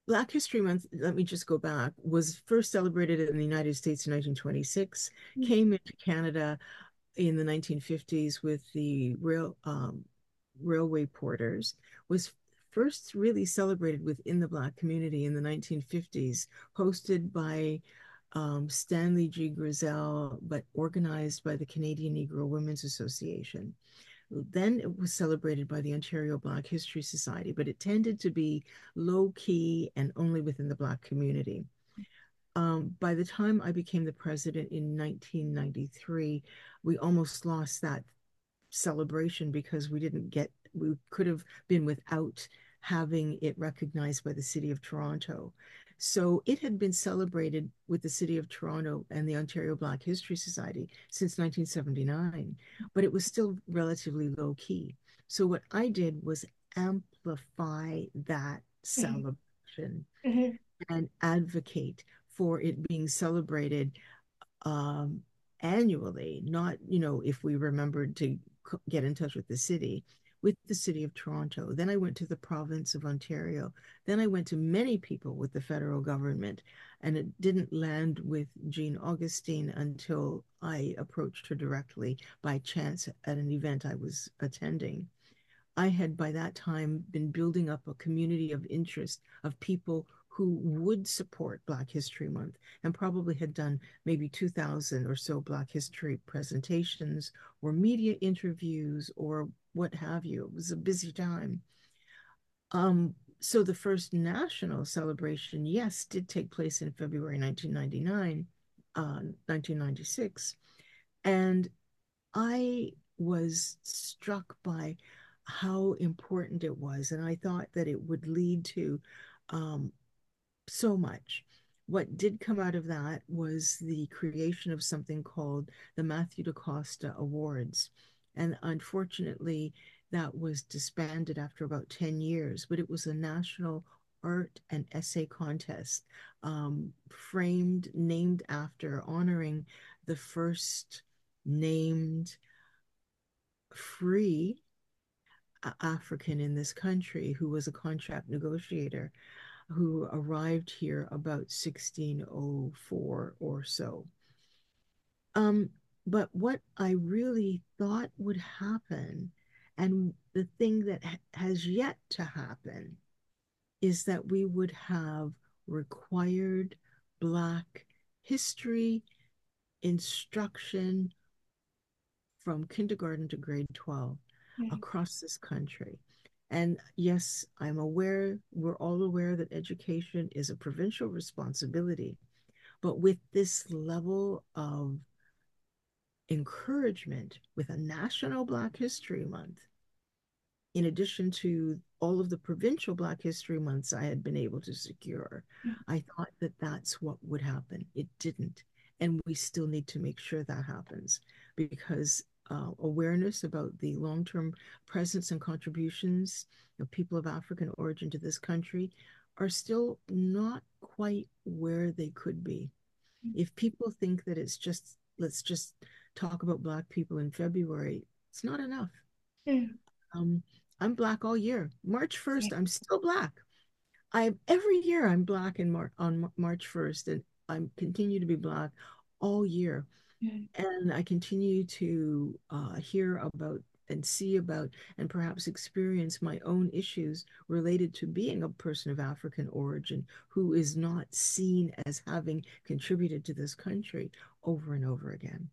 Black History Month, let me just go back, was first celebrated in the United States in 1926, came into Canada in the 1950s with the railway porters, was first really celebrated within the Black community in the 1950s, hosted by Stanley G. Grizel, but organized by the Canadian Negro Women's Association. Then it was celebrated by the Ontario Black History Society, but it tended to be low key and only within the Black community. By the time I became the president in 1993, we almost lost that celebration because we could have been without having it recognized by the City of Toronto. So it had been celebrated with the City of Toronto and the Ontario Black History Society since 1979, but it was still relatively low key. So what I did was amplify that Mhm, celebration mhm, and advocate for it being celebrated um, annually, not, if we remembered to get in touch with the city of Toronto. Then I went to the province of Ontario. Then I went to many people with the federal government. And it didn't land with Jean Augustine until I approached her directly by chance at an event I was attending. I had by that time been building up a community of interest of people who would support Black History Month and probably had done maybe 2,000 or so Black History presentations or media interviews or what have you. It was a busy time. So the first national celebration, yes, did take place in February 1999, 1996. And I was struck by how important it was, and I thought that it would lead to um, so much. What did come out of that was the creation of something called the Matthew DaCosta Awards. And unfortunately, that was disbanded after about 10 years, but it was a national art and essay contest named after honoring the first named free African in this country who was a contract negotiator who arrived here about 1604 or so. Um, but what I really thought would happen, and the thing that has yet to happen, is that we would have required Black history instruction from kindergarten to grade 12 mhm. across this country. And yes, we're all aware that education is a provincial responsibility, but with this level of encouragement with a National Black History Month, in addition to all of the provincial Black History Months I had been able to secure, I thought that that's what would happen. It didn't. And we still need to make sure that happens because awareness about the long term presence and contributions of people of African origin to this country are still not quite where they could be. If people think that let's just talk about Black people in February, it's not enough. Mhm. Um, I'm Black all year. March 1st, I'm still Black. Every year I'm Black on March 1st, and I continue to be Black all year. Mhm. And I continue to hear about and see about and perhaps experience my own issues related to being a person of African origin who is not seen as having contributed to this country over and over again.